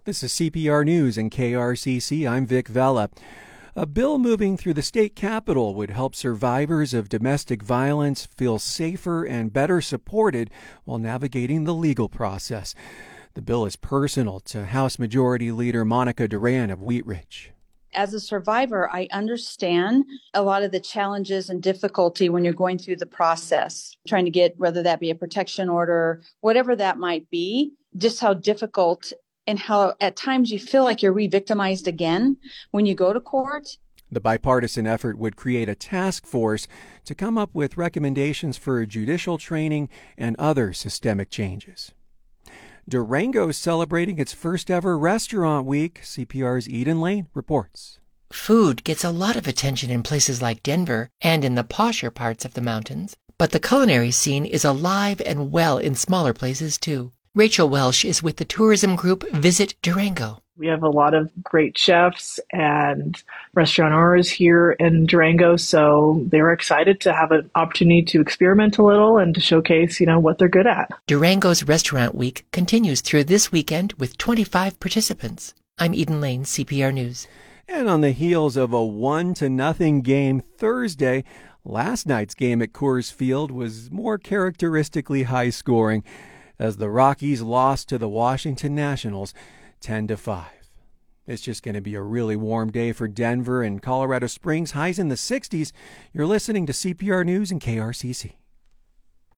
This is CPR News and KRCC. I'm Vic Vella. A bill moving through the state capitol would help survivors of domestic violence feel safer and better supported while navigating the legal process. The bill is personal to House Majority Leader Monica Duran of Wheat Ridge. As a survivor, I understand a lot of the challenges and difficulty when you're going through the process, trying to get, whether that be a protection order, whatever that might be, just how difficult and how at times you feel like you're re-victimized again when you go to court. The bipartisan effort would create a task force to come up with recommendations for judicial training and other systemic changes. Durango is celebrating its first ever restaurant week. CPR's Eden Lane reports. Food gets a lot of attention in places like Denver and in the posher parts of the mountains, but the culinary scene is alive and well in smaller places too. Rachel Welsh is with the tourism group Visit Durango. We have a lot of great chefs and restaurateurs here in Durango, so they're excited to have an opportunity to experiment a little and to showcase, what they're good at. Durango's Restaurant Week continues through this weekend with 25 participants. I'm Eden Lane, CPR News. And on the heels of a 1-0 game Thursday, last night's game at Coors Field was more characteristically high-scoring as the Rockies lost to the Washington Nationals 10-5. It's just going to be a really warm day for Denver and Colorado Springs. Highs in the 60s. You're listening to CPR News and KRCC.